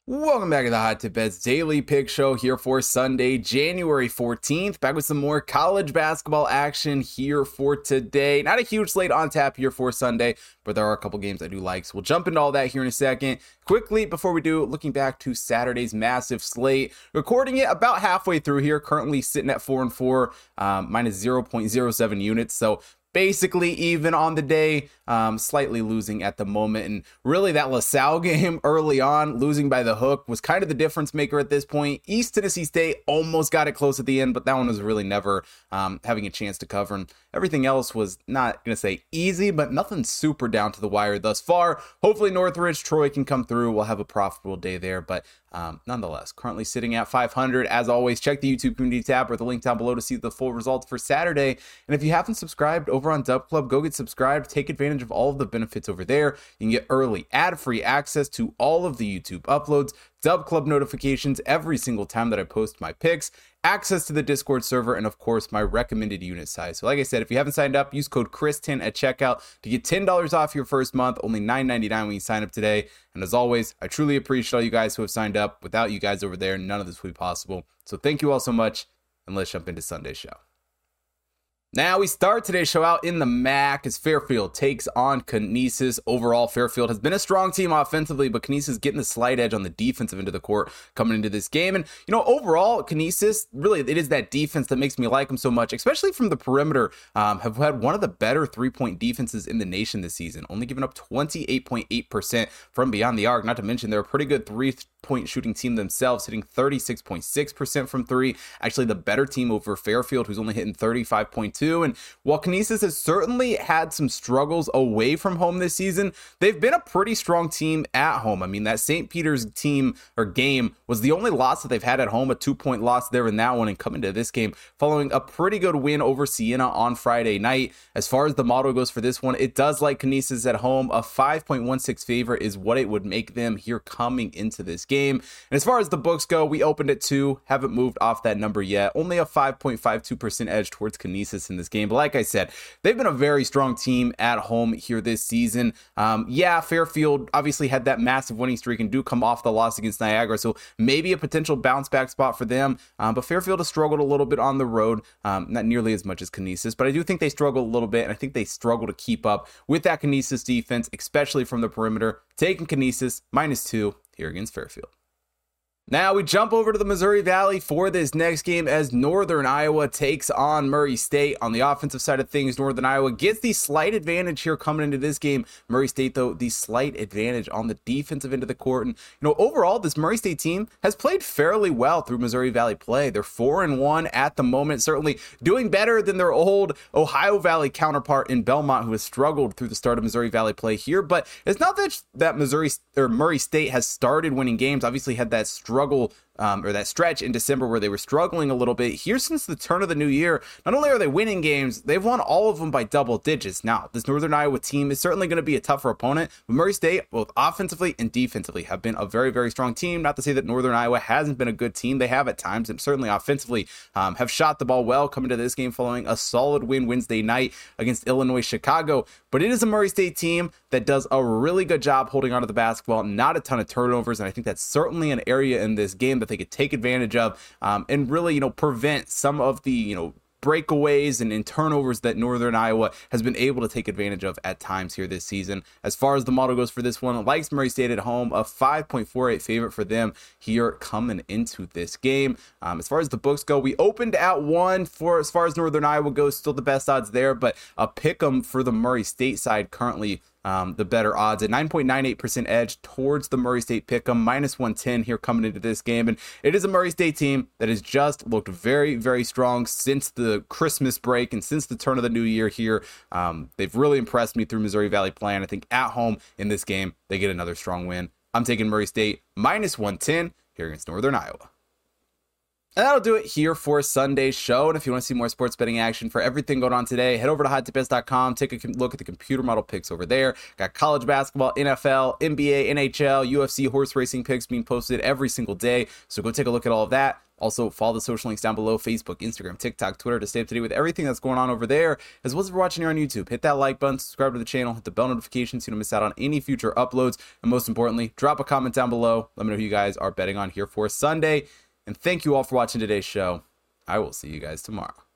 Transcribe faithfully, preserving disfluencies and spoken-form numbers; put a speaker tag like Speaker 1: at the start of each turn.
Speaker 1: Welcome back to the Hot Tip Bets Daily Pick Show here for Sunday, January fourteenth. Back with some more college basketball action here for today. Not a huge slate on tap here for Sunday, but there are a couple games I do like. So we'll jump into all that here in a second. Quickly, before we do, looking back to Saturday's massive slate, recording it about halfway through here, currently sitting at four and four, um, minus zero point zero seven units. So basically even on the day, um, slightly losing at the moment. And really that LaSalle game early on, losing by the hook, was kind of the difference maker at this point. East Tennessee State almost got it close at the end, but that one was really never um, having a chance to cover. And everything else was not going to say easy, but nothing super down to the wire thus far. Hopefully Northridge, Troy can come through. We'll have a profitable day there, but Um, nonetheless, currently sitting at five hundred. As always, check the YouTube community tab or the link down below to see the full results for Saturday. And if you haven't subscribed over on Dub Club, go get subscribed. Take advantage of all of the benefits over there. You can get early ad-free access to all of the YouTube uploads, Dub Club notifications every single time that I post my picks, access to the Discord server, and of course my recommended unit size. So like I said, if you haven't signed up, use code Chris ten at checkout to get ten dollars off your first month, only nine ninety-nine when you sign up today. And as always, I truly appreciate all you guys who have signed up. Without you guys over there, none of this would be possible. So thank you all so much, and let's jump into Sunday's show. Now we start today's show out in the M A C as Fairfield takes on Canisius. Overall, Fairfield has been a strong team offensively, but Canisius getting the slight edge on the defensive end of the court coming into this game. And, you know, overall, Canisius, really, it is that defense that makes me like them so much, especially from the perimeter. Um, have had one of the better three-point defenses in the nation this season, only giving up twenty-eight point eight percent from beyond the arc. Not to mention, they're a pretty good three-point shooting team themselves, hitting thirty-six point six percent from three. Actually, the better team over Fairfield, who's only hitting thirty-five point two. And while Canisius has certainly had some struggles away from home this season, they've been a pretty strong team at home. I mean, that Saint Peter's team or game was the only loss that they've had at home, a two-point loss there in that one, and coming to this game following a pretty good win over Siena on Friday night. As far as the model goes for this one, it does like Canisius at home. A five point one six favorite is what it would make them here coming into this game. And as far as the books go, we opened at two, haven't moved off that number yet. Only a five point five two percent edge towards Canisius in this game. But like I said, they've been a very strong team at home here this season. Um, yeah, Fairfield obviously had that massive winning streak and do come off the loss against Niagara, so maybe a potential bounce back spot for them. Um, but Fairfield has struggled a little bit on the road, um, not nearly as much as Canisius, but I do think they struggle a little bit, and I think they struggle to keep up with that Canisius defense, especially from the perimeter. Taking Canisius minus two here against Fairfield. Now we jump over to the Missouri Valley for this next game as Northern Iowa takes on Murray State. On the offensive side of things, Northern Iowa gets the slight advantage here coming into this game. Murray State, though, the slight advantage on the defensive end of the court. And, you know, overall, this Murray State team has played fairly well through Missouri Valley play. They're four and one at the moment, certainly doing better than their old Ohio Valley counterpart in Belmont, who has struggled through the start of Missouri Valley play here. But it's not that that Missouri or Murray State has started winning games. Obviously had that struggle struggle um, or that stretch in December where they were struggling a little bit. Here since the turn of the new year, not only are they winning games, they've won all of them by double digits. Now, this Northern Iowa team is certainly going to be a tougher opponent, but Murray State, both offensively and defensively, have been a very, very strong team. Not to say that Northern Iowa hasn't been a good team. They have at times, and certainly offensively um, have shot the ball well coming to this game following a solid win Wednesday night against Illinois Chicago. But it is a Murray State team that does a really good job holding onto the basketball, not a ton of turnovers, and I think that's certainly an area in this game that they could take advantage of um, and really, you know, prevent some of the, you know, breakaways and, and turnovers that Northern Iowa has been able to take advantage of at times here this season. As far as the model goes for this one, it likes Murray State at home, a five point four eight favorite for them here coming into this game. Um, as far as the books go, we opened at one for as far as Northern Iowa goes, still the best odds there, but a pick 'em for the Murray State side currently. Um, the better odds at nine point nine eight percent edge towards the Murray State pick'em, minus one ten here coming into this game. And it is a Murray State team that has just looked very, very strong since the Christmas break and since the turn of the new year here. Um, they've really impressed me through Missouri Valley play, and I think at home in this game, they get another strong win. I'm taking Murray State minus one ten here against Northern Iowa. And that'll do it here for Sunday's show. And if you want to see more sports betting action for everything going on today, head over to hot tip bets dot com. Take a look at the computer model picks over there. Got college basketball, N F L, N B A, N H L, U F C, horse racing picks being posted every single day. So go take a look at all of that. Also, follow the social links down below: Facebook, Instagram, TikTok, Twitter, to stay up to date with everything that's going on over there. As well as if you're watching here on YouTube, hit that like button, subscribe to the channel, hit the bell notification so you don't miss out on any future uploads. And most importantly, drop a comment down below. Let me know who you guys are betting on here for Sunday. And thank you all for watching today's show. I will see you guys tomorrow.